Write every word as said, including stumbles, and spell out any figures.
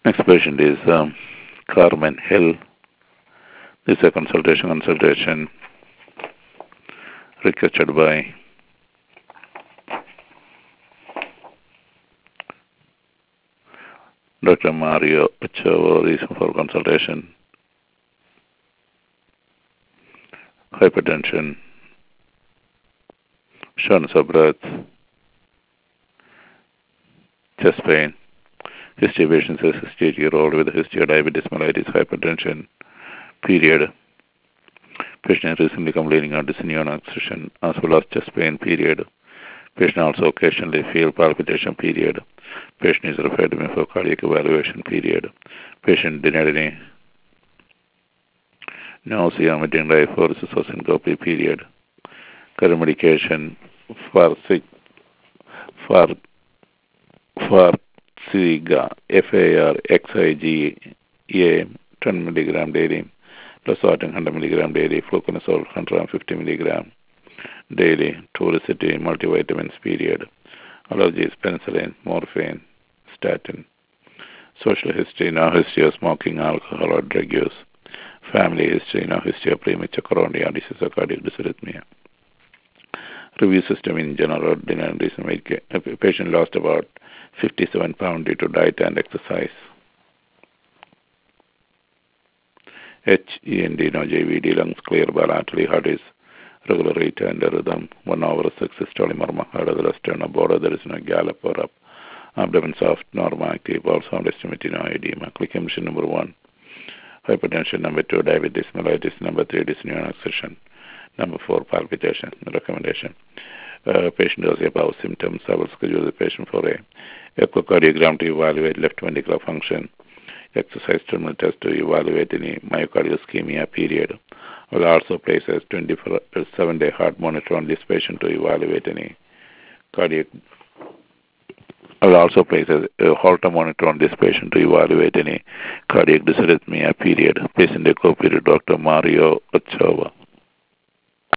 Next patient is um, Carmen Hill. This is a consultation consultation requested by Doctor Mario Ochoa. Reason for consultation: hypertension, shortness of breath, chest pain. History: patient is a sixty-eight-year-old with a history of diabetes, mellitus, hypertension. Period. Patient is recently complaining of dyspnea on oxygen as well as chest pain. Period. Patient also occasionally feel palpitation. Period. Patient is referred to me for cardiac evaluation. Period. Patient denied any nausea, vomiting, diaphoresis, or syncope. Period. Current medication: Farxiga, Far, Farxiga, F A R X I G A, ten milligram daily. Losartan one hundred milligram daily. Fluconazole one hundred fifty milligram daily. Toricity, multivitamins. Period. Allergies: penicillin, morphine, statin. Social history: no history of smoking, alcohol, or drug use. Family history: no history of premature coronary disease or cardiac dysrhythmia. Review system in general: denied recent weight gain. A patient lost about fifty-seven pounds due to diet and exercise. H E N D, no J V D, lungs clear bilaterally, heart is regular rate and rhythm, one over six systole, normal heart of the sternum border, there is no gallop or up. Abdomen soft, normal, active, all sound estimated, no edema. Click emission number one. Hypertension number two, diabetes mellitus number three, dyspnea and oxygen. Number four, palpitation. Recommendation: uh, patient has above symptoms. I will schedule the patient for a echocardiogram to evaluate left ventricular function. Exercise terminal test to evaluate any myocardial ischemia. Period. I will also place a twenty-seven day heart monitor on this patient to evaluate any cardiac. I will also place a, a Holter monitor on this patient to evaluate any cardiac dysrhythmia. Period. Patient echo period. Doctor Mario Ochoa.